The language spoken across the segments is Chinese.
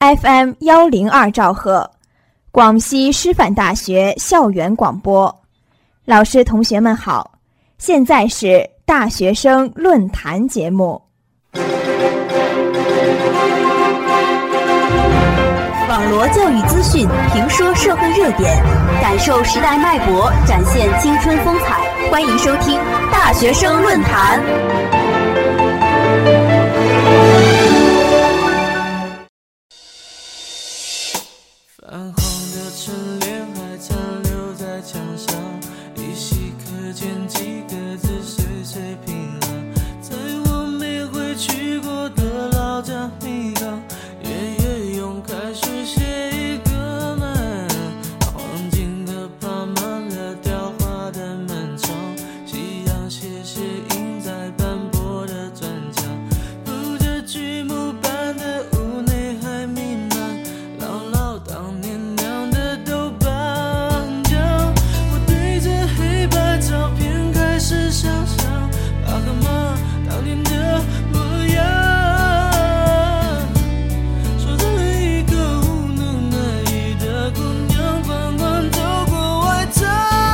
FM102兆赫，广西师范大学校园广播。老师同学们好，现在是大学生论坛节目。 网罗教育资讯，评说社会热点，感受时代脉搏，展现青春风采。欢迎收听大学生论坛。 泛黄的春联还残留在墙上，依稀可见几个字，岁岁平安。在我没回去过的老家米岗，爷爷用开水写一个门，黄金的爬满了雕花的门窗，夕阳斜斜映在斑驳的砖墙，铺着剧目般的屋内还弥漫姥姥当年酿的豆瓣酱。我对着黑白照片开始想象爸和妈当年的模样，说着一个无能难遇的姑娘缓缓走过外滩。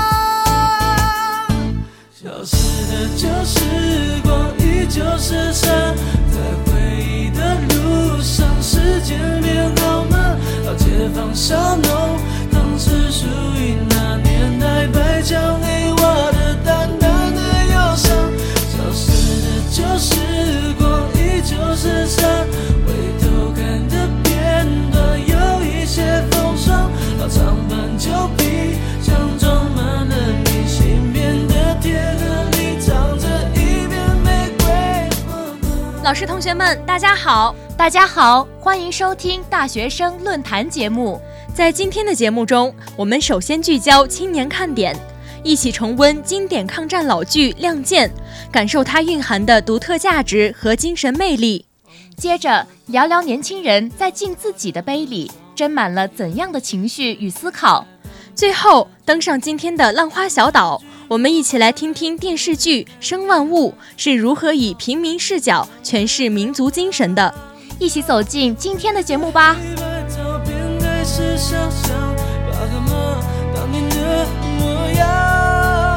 消失的旧时光依旧是山，在回忆的路上时间变好慢，老街坊小农当时属于那年代，白墙黑瓦的淡淡的忧伤。消失的旧时光依旧是山，回头看的片段有一些风霜，老长板旧皮箱装满了明信片的铁盒里藏着一片玫瑰花。 老师同学们大家好，欢迎收听大学生论坛节目。在今天的节目中，我们首先聚焦青年看点，一起重温经典抗战老剧《亮剑》，感受它蕴含的独特价值和精神魅力。接着聊聊年轻人在敬自己的杯里斟满了怎样的情绪与思考。最后登上今天的浪花小岛，我们一起来听听电视剧《生万物》是如何以平民视角诠释民族精神的。一起走进今天的节目吧。 是想象爸和妈当年的模样，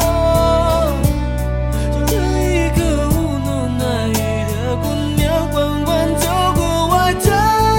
就像一个无能难遇的姑娘缓缓走过外滩。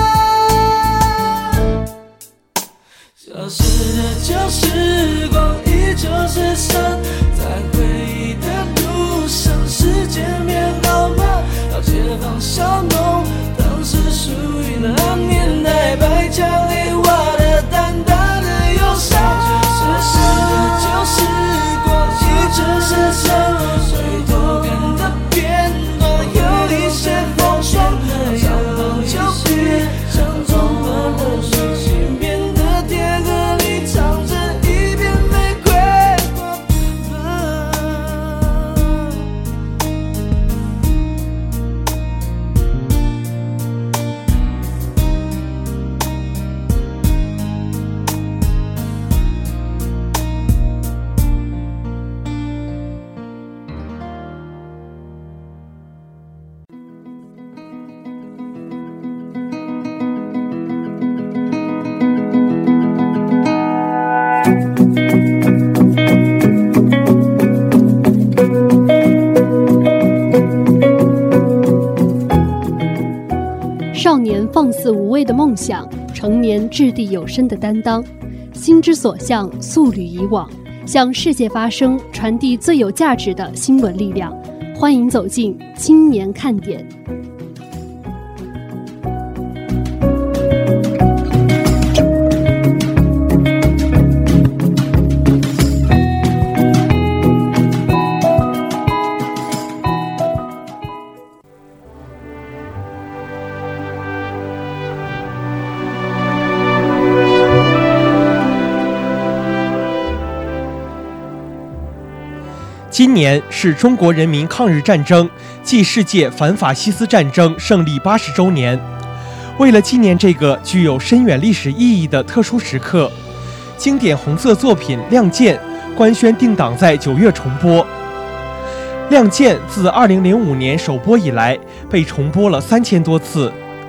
消失的旧时光依旧是山，在回忆的路上时间变好慢，老街坊小农当时属于那年代，白墙黑瓦的淡淡的忧伤。消失的旧时光依旧是山，回头看的片段有一些风霜，长房旧皮箱装满了明信片的铁盒里藏着一片玫瑰花瓣。 少年放肆无畏的梦想，成年掷地有声的担当，心之所向，速履以往，向世界发声，传递最有价值的新闻力量。欢迎走进青年看点。 今年是中国人民抗日战争暨世界反法西斯战争胜利80周年。为了纪念这个具有深远历史意义的特殊时刻，经典红色作品《亮剑》官宣定档在9月重播。《亮剑》自2005年首播以来，被重播了3000多次。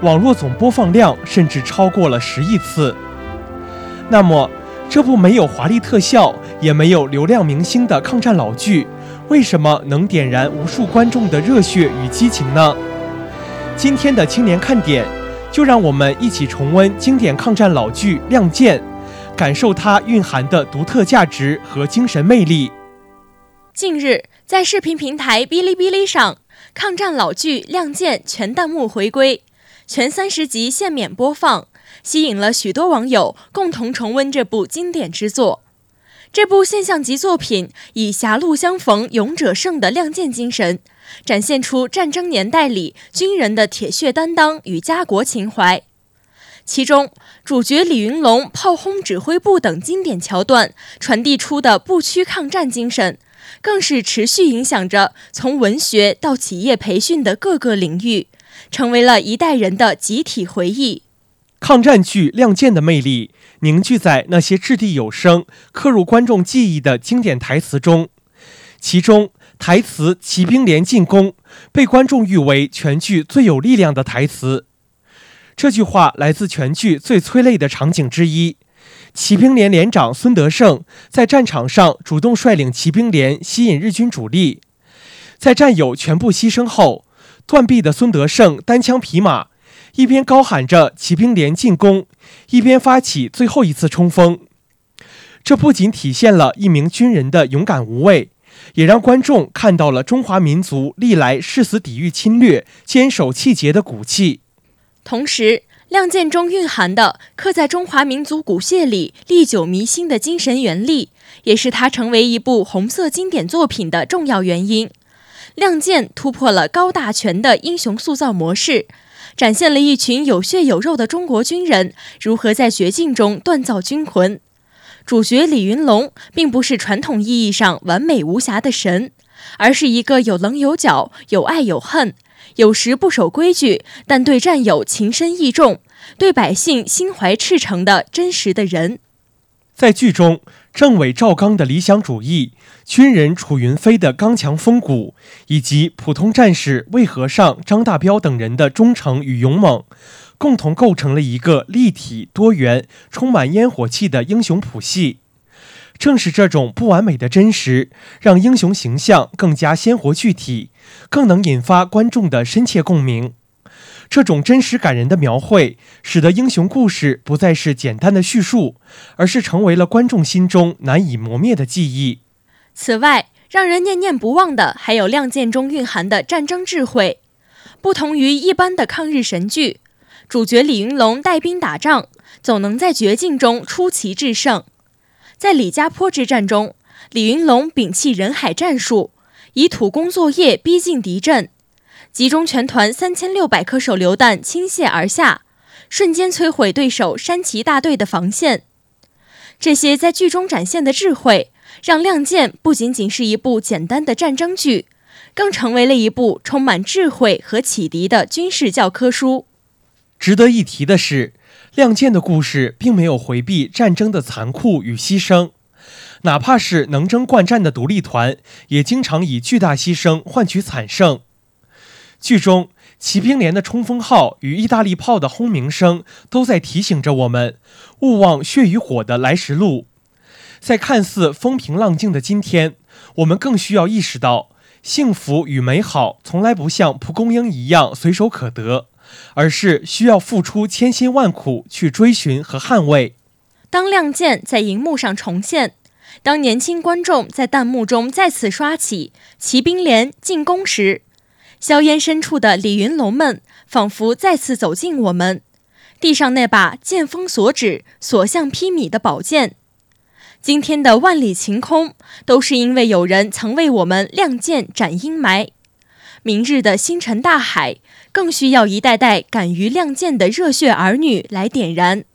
网络总播放量甚至超过了10亿次。那么，这部没有华丽特效，也没有流量明星的抗战老剧，为什么能点燃无数观众的热血与激情呢？今天的青年看点，就让我们一起重温经典抗战老剧《亮剑》，感受它蕴含的独特价值和精神魅力。 近日，在视频平台哔哩哔哩上，抗战老剧《亮剑》全弹幕回归，全30集限免播放，吸引了许多网友共同重温这部经典之作。这部现象级作品以狭路相逢勇者胜的亮剑精神，展现出战争年代里军人的铁血担当与家国情怀。其中，主角李云龙炮轰指挥部等经典桥段传递出的不屈抗战精神，更是持续影响着从文学到企业培训的各个领域，成为了一代人的集体回忆。 抗战剧《亮剑》的魅力凝聚在那些掷地有声、刻入观众记忆的经典台词中。其中，台词“骑兵连进攻”被观众誉为全剧最有力量的台词。这句话来自全剧最催泪的场景之一。骑兵连连长孙德胜在战场上主动率领骑兵连吸引日军主力，在战友全部牺牲后，断臂的孙德胜单枪匹马，一边高喊着骑兵连进攻，一边发起最后一次冲锋。这不仅体现了一名军人的勇敢无畏，也让观众看到了中华民族历来誓死抵御侵略、坚守气节的骨气。 同时，亮剑中蕴含的刻在中华民族骨血里历久弥新的精神原力，也是它成为一部红色经典作品的重要原因。亮剑突破了高大全的英雄塑造模式，展现了一群有血有肉的中国军人如何在绝境中锻造军魂。主角李云龙并不是传统意义上完美无瑕的神，而是一个有棱有角、有爱有恨，有时不守规矩，但对战友情深义重，对百姓心怀赤诚的真实的人。 在剧中，政委赵刚的理想主义，军人楚云飞的刚强风骨，以及普通战士魏和尚、张大彪等人的忠诚与勇猛，共同构成了一个立体、多元、充满烟火气的英雄谱系。正是这种不完美的真实，让英雄形象更加鲜活具体，更能引发观众的深切共鸣。这种真实感人的描绘，使得英雄故事不再是简单的叙述，而是成为了观众心中难以磨灭的记忆。 此外，让人念念不忘的还有亮剑中蕴含的战争智慧。不同于一般的抗日神剧，主角李云龙带兵打仗，总能在绝境中出奇制胜。在李家坡之战中，李云龙摒弃人海战术，以土攻作业逼近敌阵，集中全团3600颗手榴弹倾泻而下，瞬间摧毁对手山崎大队的防线。这些在剧中展现的智慧，让《亮剑》不仅仅是一部简单的战争剧，更成为了一部充满智慧和启迪的军事教科书。 值得一提的是，《亮剑》的故事并没有回避战争的残酷与牺牲，哪怕是能征惯战的独立团，也经常以巨大牺牲换取惨胜。剧中，骑兵连的冲锋号与意大利炮的轰鸣声都在提醒着我们，勿忘血与火的来时路。在看似风平浪静的今天，我们更需要意识到，幸福与美好从来不像蒲公英一样随手可得，而是需要付出千辛万苦去追寻和捍卫。 当亮剑在荧幕上重现，当年轻观众在弹幕中再次刷起骑兵连进攻时，硝烟深处的李云龙们仿佛再次走近我们，地上那把剑锋所指、所向披靡的宝剑。今天的万里晴空，都是因为有人曾为我们亮剑斩阴霾。明日的星辰大海，更需要一代代敢于亮剑的热血儿女来点燃。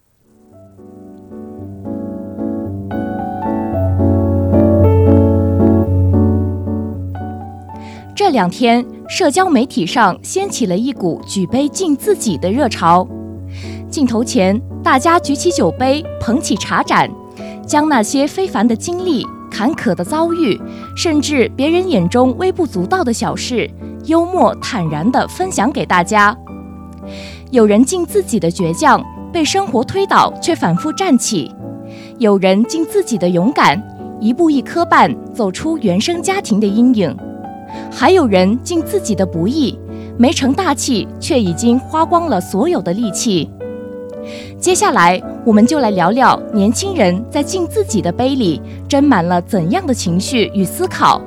这2天，社交媒体上掀起了一股举杯敬自己的热潮。镜头前，大家举起酒杯，捧起茶盏，将那些非凡的经历、坎坷的遭遇，甚至别人眼中微不足道的小事，幽默坦然地分享给大家。 有人尽自己的倔强，被生活推倒却反复站起；有人尽自己的勇敢，一步一磕绊走出原生家庭的阴影；还有人尽自己的不易，没成大器却已经花光了所有的力气。接下来我们就来聊聊年轻人在尽自己的杯里斟满了怎样的情绪与思考。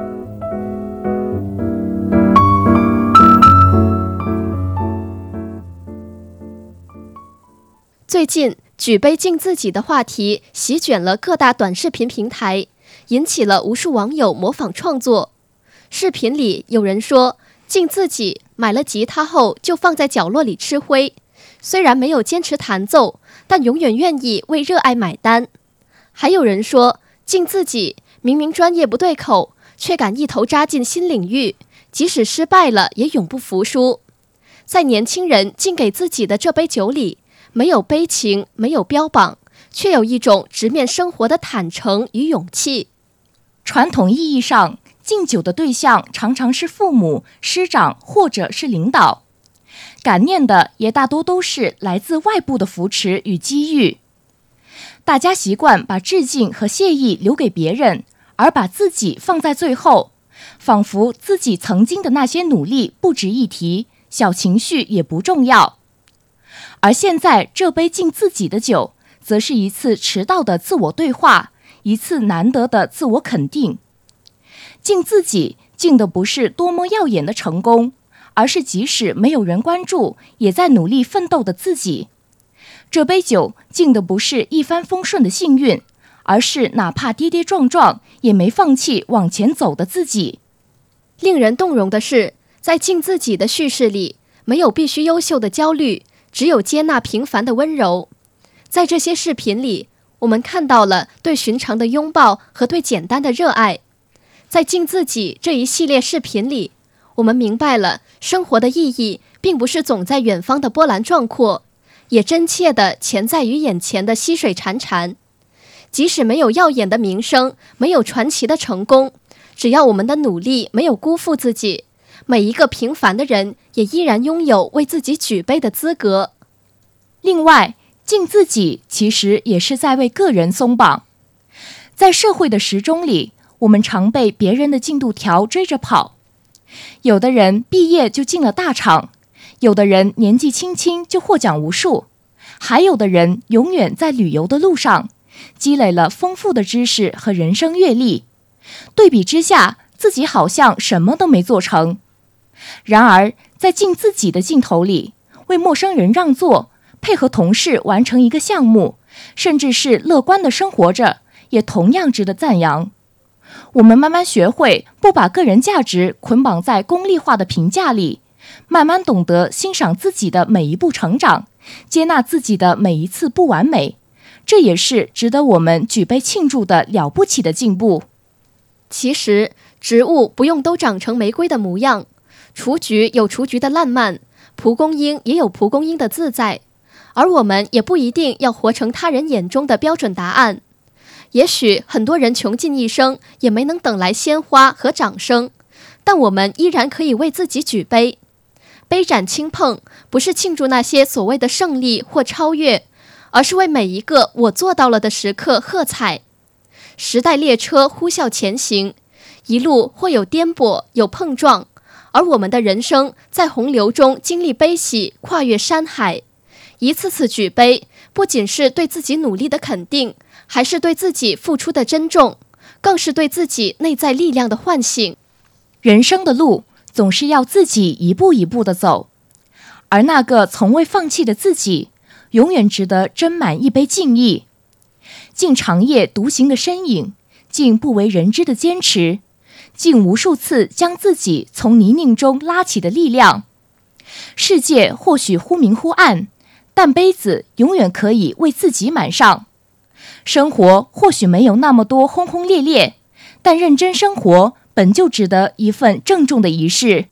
最近举杯敬自己的话题席卷了各大短视频平台，引起了无数网友模仿创作。视频里有人说敬自己买了吉他后就放在角落里吃灰，虽然没有坚持弹奏，但永远愿意为热爱买单。还有人说敬自己明明专业不对口，却敢一头扎进新领域，即使失败了也永不服输。在年轻人敬给自己的这杯酒里，没有悲情，没有标榜，却有一种直面生活的坦诚与勇气。 传统意义上，敬酒的对象常常是父母、师长或者是领导，感念的也大多都是来自外部的扶持与机遇。大家习惯把致敬和谢意留给别人，而把自己放在最后，仿佛自己曾经的那些努力不值一提，小情绪也不重要。而现在这杯敬自己的酒，则是一次迟到的自我对话，一次难得的自我肯定。敬自己，敬的不是多么耀眼的成功，而是即使没有人关注，也在努力奋斗的自己。这杯酒敬的不是一帆风顺的幸运，而是哪怕跌跌撞撞，也没放弃往前走的自己。 令人动容的是，在敬自己的叙事里，没有必须优秀的焦虑，只有接纳平凡的温柔。在这些视频里，我们看到了对寻常的拥抱和对简单的热爱。在敬自己这一系列视频里，我们明白了生活的意义并不是总在远方的波澜壮阔，也真切地潜在于眼前的溪水潺潺。即使没有耀眼的名声，没有传奇的成功，只要我们的努力没有辜负自己，每一个平凡的人也依然拥有为自己举杯的资格。 另外，敬自己其实也是在为个人松绑。在社会的时钟里，我们常被别人的进度条追着跑。有的人毕业就进了大厂，有的人年纪轻轻就获奖无数，还有的人永远在旅游的路上，积累了丰富的知识和人生阅历。对比之下，自己好像什么都没做成。然而，在敬自己的镜头里，为陌生人让座，配合同事完成一个项目，甚至是乐观的生活着，也同样值得赞扬。我们慢慢学会不把个人价值捆绑在功利化的评价里，慢慢懂得欣赏自己的每一步成长，接纳自己的每一次不完美，这也是值得我们举杯庆祝的了不起的进步。 其实，植物不用都长成玫瑰的模样，雏菊有雏菊的烂漫，蒲公英也有蒲公英的自在，而我们也不一定要活成他人眼中的标准答案。也许很多人穷尽一生也没能等来鲜花和掌声，但我们依然可以为自己举杯。杯盏轻碰，不是庆祝那些所谓的胜利或超越，而是为每一个我做到了的时刻喝彩。时代列车呼啸前行，一路会有颠簸，有碰撞，而我们的人生在洪流中经历悲喜，跨越山海。一次次举杯，不仅是对自己努力的肯定，还是对自己付出的珍重，更是对自己内在力量的唤醒。 人生的路总是要自己一步一步地走，而那个从未放弃的自己，永远值得斟满一杯敬意。敬长夜独行的身影，敬不为人知的坚持，敬无数次将自己从泥泞中拉起的力量。世界或许忽明忽暗，但杯子永远可以为自己满上。生活或许没有那么多轰轰烈烈，但认真生活本就值得一份郑重的仪式。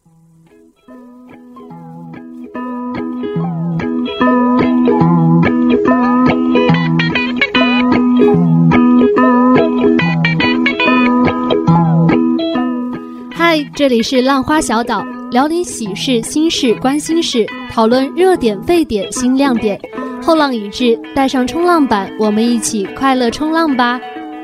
嗨，这里是浪花小岛， 聊点喜事、心事、关心事，讨论热点、沸点、新亮点。后浪已至，带上冲浪板，我们一起快乐冲浪吧！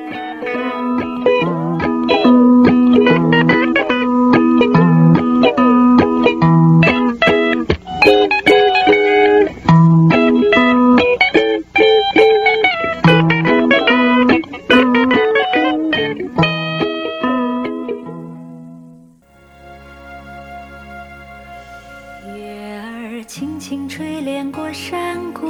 轻轻吹拂过山谷，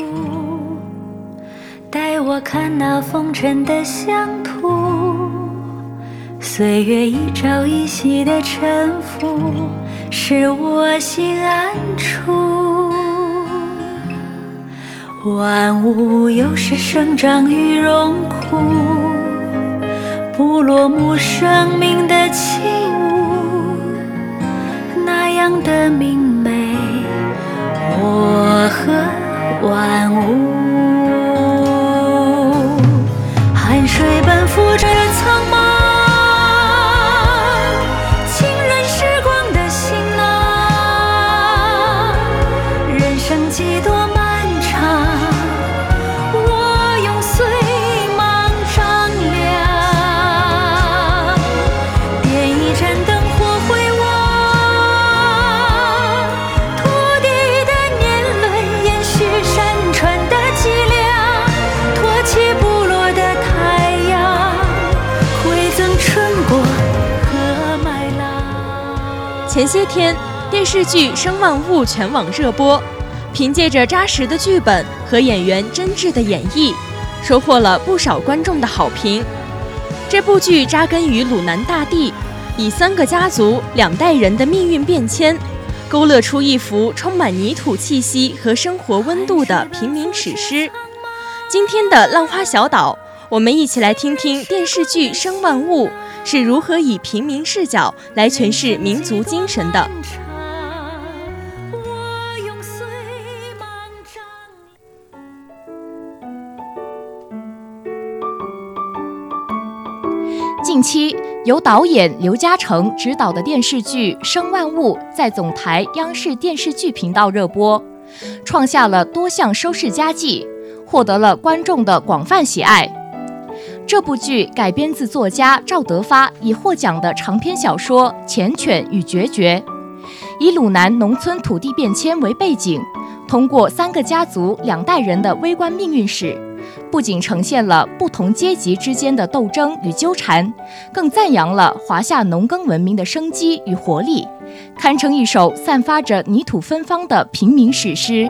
带我看那风尘的乡土。岁月一朝一夕的沉浮，使我心安处。万物有时生长与荣枯，不落幕生命的起舞，那样的明媚我和万物。汗水奔赴着苍茫，浸润时光的行囊。人生几多漫长，我用随芒丈量。点一盏灯火回望，土地的年轮延续山川的脊梁，托起部落的太阳，馈赠春果和麦浪。 前些天，电视剧《声万物》全网热播，凭借着扎实的剧本和演员真挚的演绎，收获了不少观众的好评。这部剧扎根于鲁南大地，以3个家族2代人的命运变迁，勾勒出一幅充满泥土气息和生活温度的平民史诗。今天的浪花小岛，我们一起来听听电视剧《声万物》是如何以平民视角来诠释民族精神的。 近期，由导演刘嘉诚执导的电视剧《声万物》在总台央视电视剧频道热播，创下了多项收视佳绩，获得了观众的广泛喜爱。这部剧改编自作家赵德发已获奖的长篇小说《缱绻与决绝》，以鲁南农村土地变迁为背景，通过3个家族2代人的微观命运史，不仅呈现了不同阶级之间的斗争与纠缠，更赞扬了华夏农耕文明的生机与活力，堪称一首散发着泥土芬芳的平民史诗。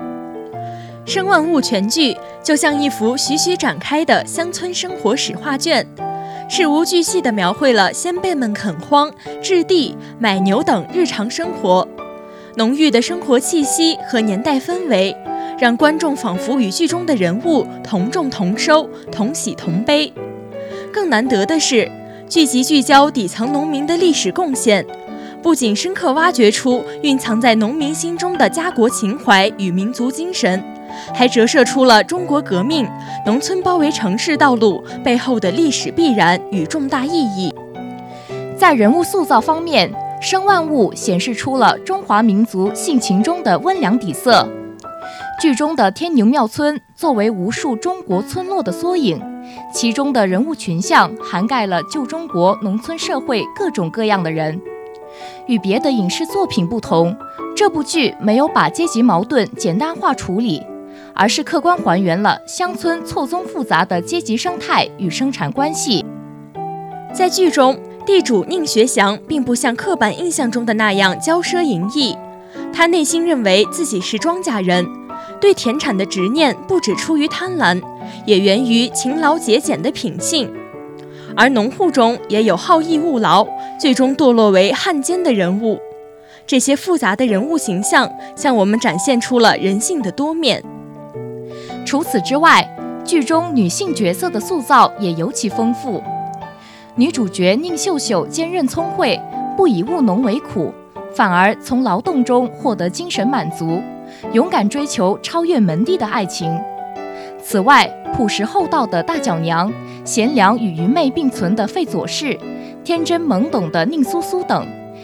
《声万物》全剧就像一幅徐徐展开的乡村生活史画卷，事无巨细地描绘了先辈们垦荒、置地、买牛等日常生活。浓郁的生活气息和年代氛围，让观众仿佛与剧中的人物同种同收、同喜同悲。更难得的是，剧集聚焦底层农民的历史贡献，不仅深刻挖掘出蕴藏在农民心中的家国情怀与民族精神，还折射出了中国革命、农村包围城市道路背后的历史必然与重大意义。 在人物塑造方面，《声万物》显示出了中华民族性情中的温良底色。剧中的天牛庙村作为无数中国村落的缩影，其中的人物群像涵盖了旧中国农村社会各种各样的人。与别的影视作品不同，这部剧没有把阶级矛盾简单化处理，而是客观还原了乡村错综复杂的阶级生态与生产关系。 在剧中，地主宁学祥并不像刻板印象中的那样骄奢淫逸，他内心认为自己是庄稼人，对田产的执念不只出于贪婪，也源于勤劳节俭的品性。而农户中也有好逸恶劳，最终堕落为汉奸的人物。这些复杂的人物形象向我们展现出了人性的多面。 除此之外，剧中女性角色的塑造也尤其丰富。女主角宁秀秀坚韧聪慧，不以务农为苦，反而从劳动中获得精神满足，勇敢追求超越门第的爱情。此外，朴实厚道的大脚娘、贤良与愚昧并存的费左氏、天真懵懂的宁苏苏等，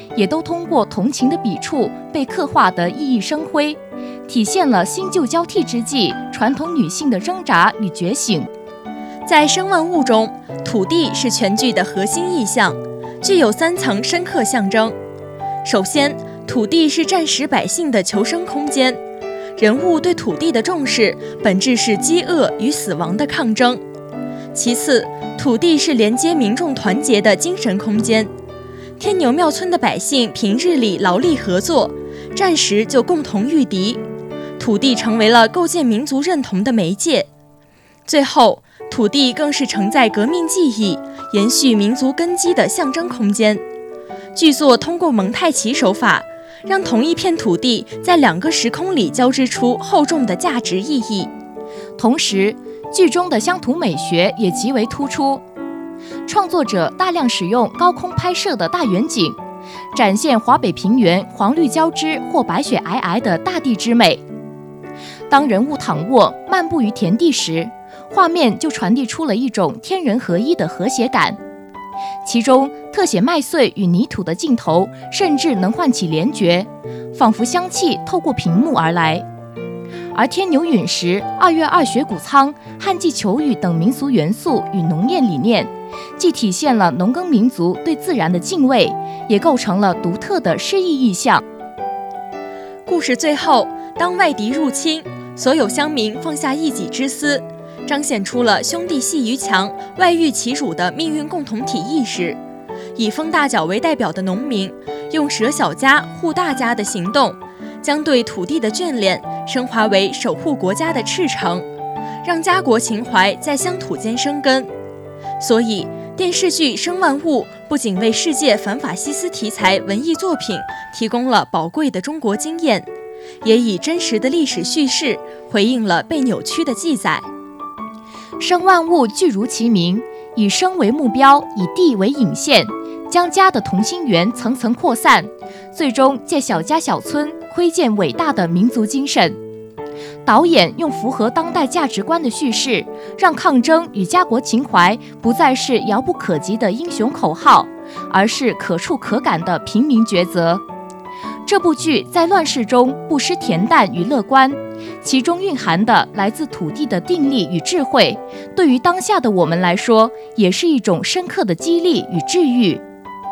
也都通过同情的笔触被刻画得熠熠生辉，体现了新旧交替之际传统女性的挣扎与觉醒。 在生万物中，土地是全剧的核心意象，具有3层深刻象征。首先，土地是战时百姓的求生空间，人物对土地的重视本质是饥饿与死亡的抗争。其次，土地是连接民众团结的精神空间，天牛庙村的百姓平日里劳力合作，战时就共同御敌，土地成为了构建民族认同的媒介。最后，土地更是承载革命记忆、延续民族根基的象征空间。剧作通过蒙太奇手法，让同一片土地在2个时空里交织出厚重的价值意义。 同时，剧中的乡土美学也极为突出，创作者大量使用高空拍摄的大远景，展现华北平原黄绿交织或白雪皑皑的大地之美。当人物躺卧漫步于田地时，画面就传递出了一种天人合一的和谐感。其中特写麦穗与泥土的镜头甚至能唤起联觉，仿佛香气透过屏幕而来。而天牛陨石、2月2雪谷仓、旱季求雨等民俗元素与农业理念，既体现了农耕民族对自然的敬畏，也构成了独特的诗意意象。 故事最后，当外敌入侵，所有乡民放下一己之私，彰显出了兄弟阋于墙，外御其主的命运共同体意识。以封大脚为代表的农民，用舍小家护大家的行动，将对土地的眷恋升华为守护国家的赤诚，让家国情怀在乡土间生根。所以，电视剧《生万物》不仅为世界反法西斯题材文艺作品提供了宝贵的中国经验，也以真实的历史叙事回应了被扭曲的记载。 生万物具如其名，以生为目标，以地为引线，将家的同心圆层层扩散，最终借小家小村窥见伟大的民族精神。导演用符合当代价值观的叙事，让抗争与家国情怀不再是遥不可及的英雄口号，而是可触可感的平民抉择。这部剧在乱世中不失恬淡与乐观，其中蕴含的来自土地的定力与智慧，对于当下的我们来说，也是一种深刻的激励与治愈。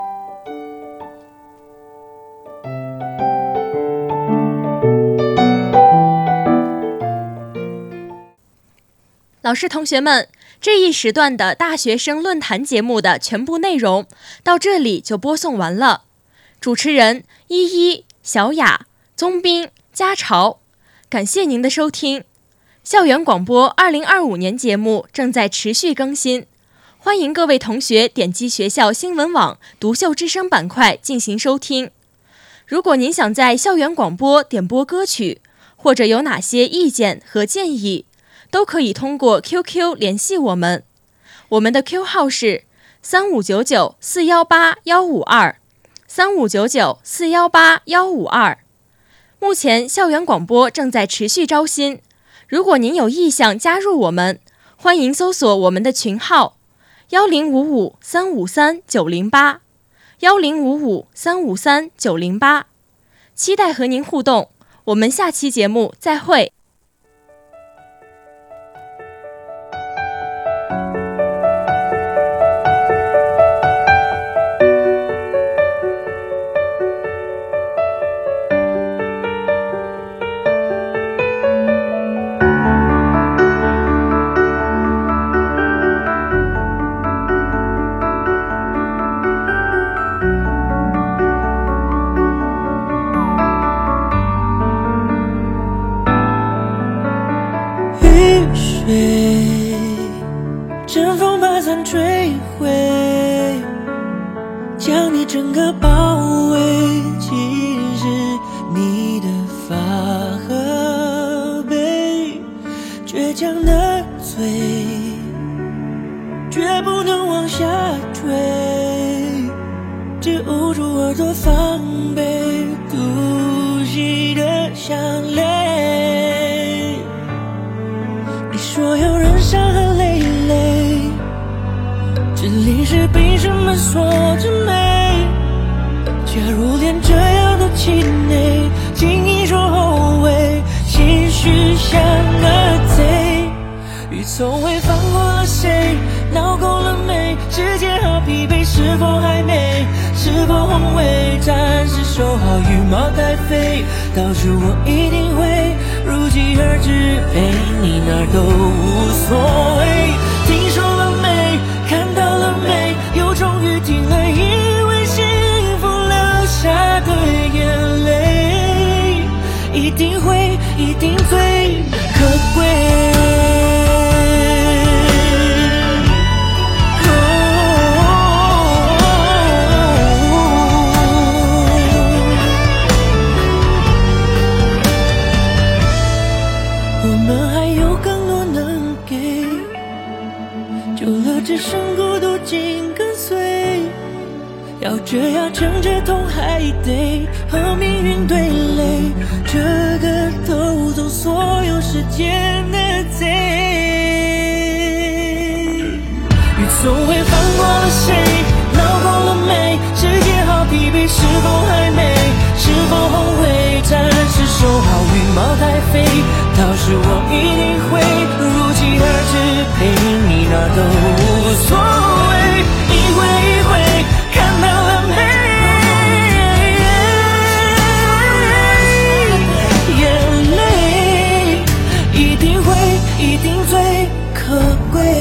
老师同学们，这一时段的大学生论坛节目的全部内容到这里就播送完了。主持人依依、小雅、宗斌、家潮，感谢您的收听。校园广播2025年节目正在持续更新，欢迎各位同学点击学校新闻网独秀之声板块进行收听。如果您想在校园广播点播歌曲，或者有哪些意见和建议，都可以通过 QQ 联系我们。我们的 Q 号是3599418152。3599418152。目前校园广播正在持续招新，如果您有意向加入我们，欢迎搜索我们的群号1055-353-908，1055-353-908，期待和您互动。我们下期节目再会。 阵风把伞吹毁，将你整个包围。其实你的发和背，倔强的嘴，绝不能往下坠，只捂住耳朵防备，呼吸的响泪。你说有人伤痕累累，这里是凭什么说着美，却假如连这样都气馁，轻易说后悔，心绪像个贼。雨从未放过了谁，闹够了没？时间好疲惫，是否还没？是否宏伟？暂时收好羽毛待飞，到时我一定会如期而至，陪你哪儿都无所谓。听说了没？看到了没？又终于听了，因为幸福流下的眼泪，一定会，一定最可贵。只剩孤独紧跟随，要这样撑着痛还得和命运对垒，这个偷走所有时间的贼。雨从未放过了谁，闹够了没？时间好疲惫，是否还没？是否后悔？暂时收好羽毛待飞，到时我一定会如期而至，陪你哪儿都无所谓。一回一回看到了没？眼泪一定会，一定最可贵。